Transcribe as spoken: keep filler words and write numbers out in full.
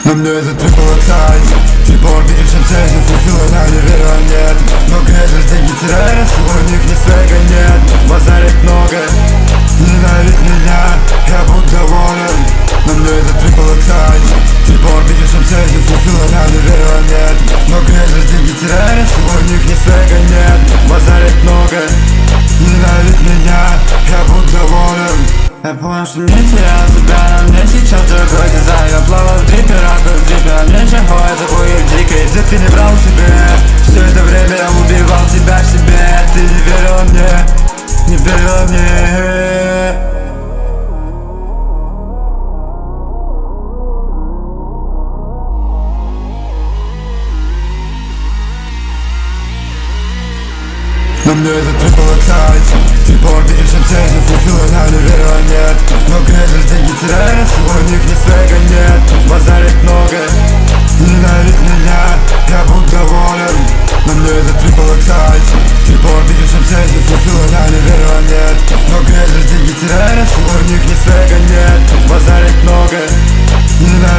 На мне это трипл эксайз. Трипл бишем цель, фуфила на неверо нет. Но грязишь, деньги теряешь, у них ни свега нет. Базарит много, ненавидь меня, я буду доволен. На мне это трипл эксайз. Трипл бишем цель, фуфила на неверо нет. Но грязишь, деньги теряешь, у них ни свега нет. Базарит много, ненавидь меня, я буду доволен. Я понял, что не терял себя, на мне сейчас другой дизайн. Я плавал в дрипе, раку в дрипе, а мне чахой забует дикой. Где ты не брал себе, все это время я убивал тебя в себе. Ты не верил мне, не верил мне. На мне это трипл эксайз. Трипл бишем цель, фуфила на неверо нет. Но грязишь, деньги теряешь, у них ни свега нет. Базарит много, ненавидь меня, я буду доволен. На мне это трипл эксайз. Трипл бишем цель, фуфила на неверо нет. Но грязишь, деньги теряешь, у них ни свега нет. Базарит много, ненавидь